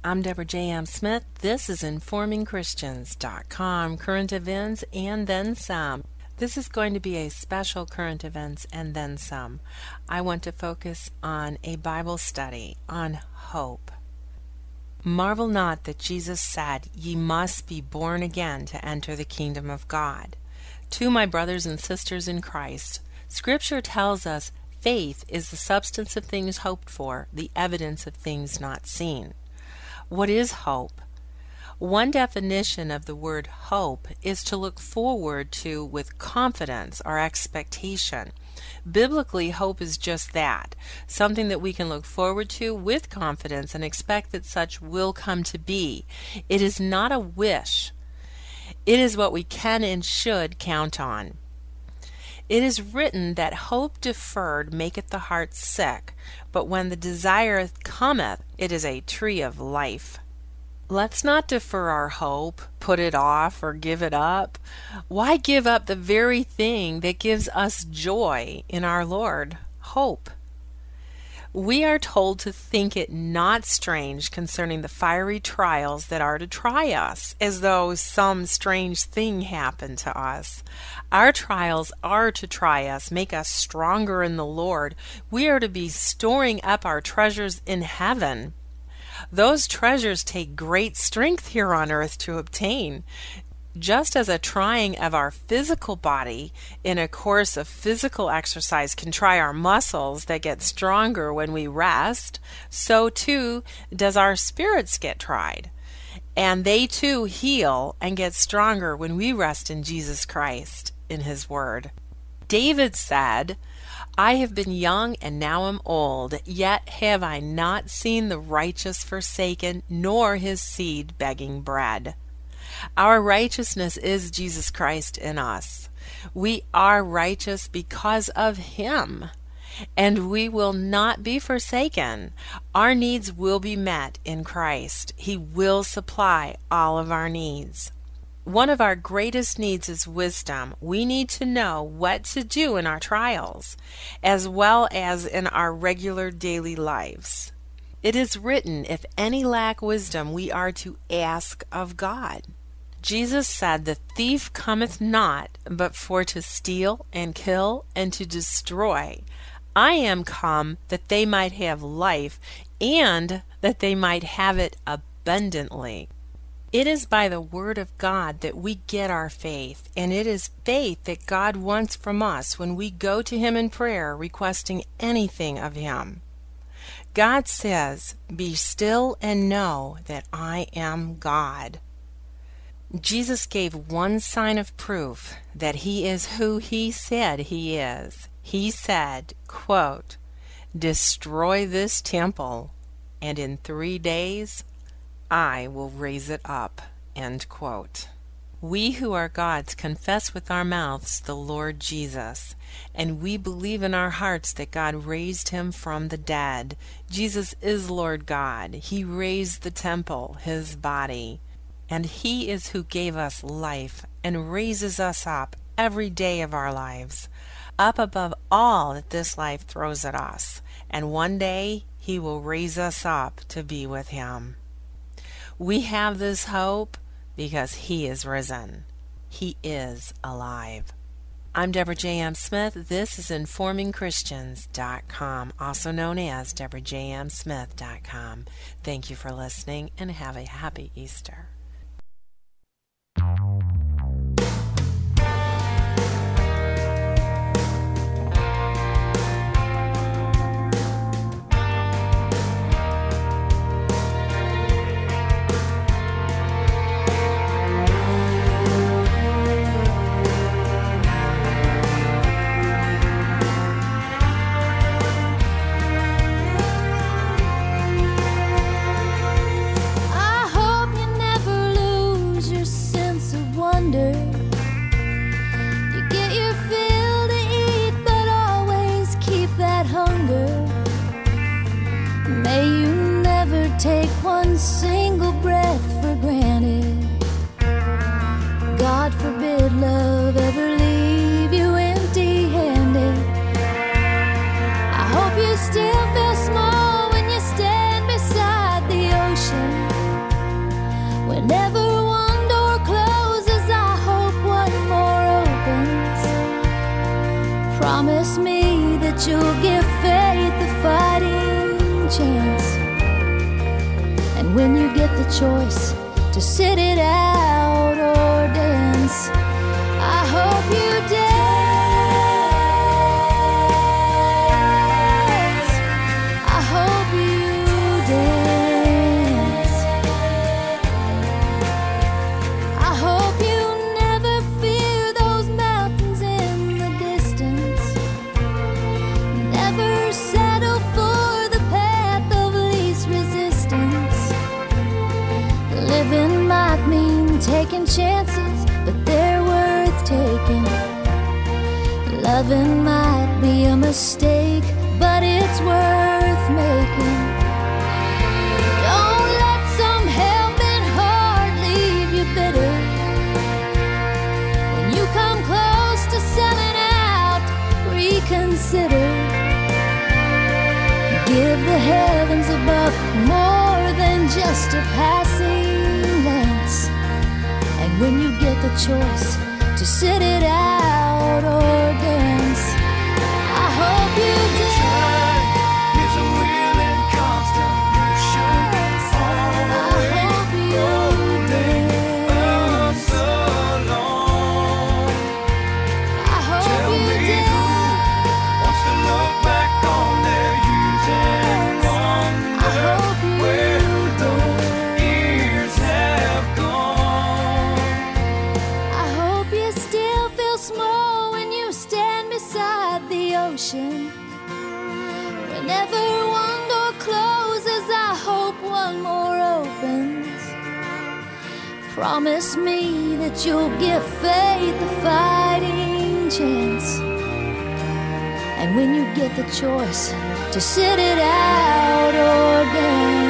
I'm Deborah J.M. Smith. This is InformingChristians.com, current events and then some. This is going to be a special current events and then some. I want to focus on a Bible study on hope. Marvel not that Jesus said, "Ye must be born again to enter the kingdom of God." To my brothers and sisters in Christ, Scripture tells us faith is the substance of things hoped for, the evidence of things not seen. What is hope? One definition of the word hope is to look forward to with confidence or expectation. Biblically, hope is just that, something that we can look forward to with confidence and expect that such will come to be. It is not a wish. It is what we can and should count on. It is written that hope deferred maketh the heart sick, but when the desire cometh, it is a tree of life. Let's not defer our hope, put it off, or give it up. Why give up the very thing that gives us joy in our Lord? Hope. We are told to think it not strange concerning the fiery trials that are to try us, as though some strange thing happened to us. Our trials are to try us, make us stronger in the Lord. We are to be storing up our treasures in heaven. Those treasures take great strength here on earth to obtain. Just as a trying of our physical body in a course of physical exercise can try our muscles that get stronger when we rest, so too does our spirits get tried. And they too heal and get stronger when we rest in Jesus Christ, in His Word. David said, "I have been young and now am old, yet have I not seen the righteous forsaken, nor his seed begging bread." Our righteousness is Jesus Christ in us. We are righteous because of Him, and we will not be forsaken. Our needs will be met in Christ. He will supply all of our needs. One of our greatest needs is wisdom. We need to know what to do in our trials, as well as in our regular daily lives. It is written, if any lack wisdom, we are to ask of God. Jesus said, "The thief cometh not, but for to steal and kill and to destroy. I am come that they might have life, and that they might have it abundantly." It is by the Word of God that we get our faith, and it is faith that God wants from us when we go to Him in prayer requesting anything of Him. God says, "Be still and know that I am God." Jesus gave one sign of proof that He is who He said He is. He said, quote, "Destroy this temple, and in 3 days I will raise it up." End quote. We who are God's confess with our mouths the Lord Jesus, and we believe in our hearts that God raised Him from the dead. Jesus is Lord God. He raised the temple, His body. And He is who gave us life and raises us up every day of our lives, up above all that this life throws at us. And one day He will raise us up to be with Him. We have this hope because He is risen. He is alive. I'm Deborah J.M. Smith. This is InformingChristians.com, also known as DeborahJMSmith.com. Thank you for listening and have a happy Easter. Take one single breath for granted. God forbid love ever leave you empty-handed. I hope you still feel small when you stand beside the ocean. And when you get the choice to sit it out or dance, I hope you dance. I hope you dance. I hope you never fear those mountains in the distance. Never settle for the path of least resistance. Living might mean taking chances, but they're worth taking. Loving might be a mistake, but it's worth making. Don't let some helping heart leave you bitter. When you come close to selling out, reconsider. Give the heavens above more than just a passing glance. And when you get the choice to sit it out or dance, I hope you dance. Is a wheel in constant motion, always rolling us along. I hope Tell you me dance. who wants to look back on their years and I hope wonder you where those dance. years have gone. I hope you still feel small when you stand beside the ocean. Whenever one door closes, I hope one more opens. Promise me that you'll give faith a fighting chance. And when you get the choice to sit it out or dance,